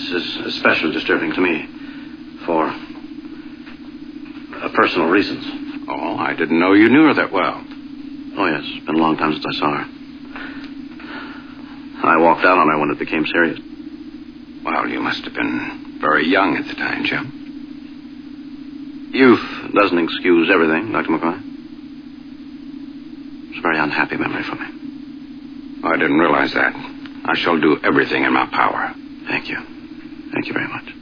This is especially disturbing to me for personal reasons. Oh, I didn't know you knew her that well. Oh, yes. It's been a long time since I saw her. I walked out on her when it became serious. Well, you must have been very young at the time, Jim. Youth doesn't excuse everything, Dr. McCoy. It's a very unhappy memory for me. I didn't realize that. I shall do everything in my power. Thank you. Thank you very much.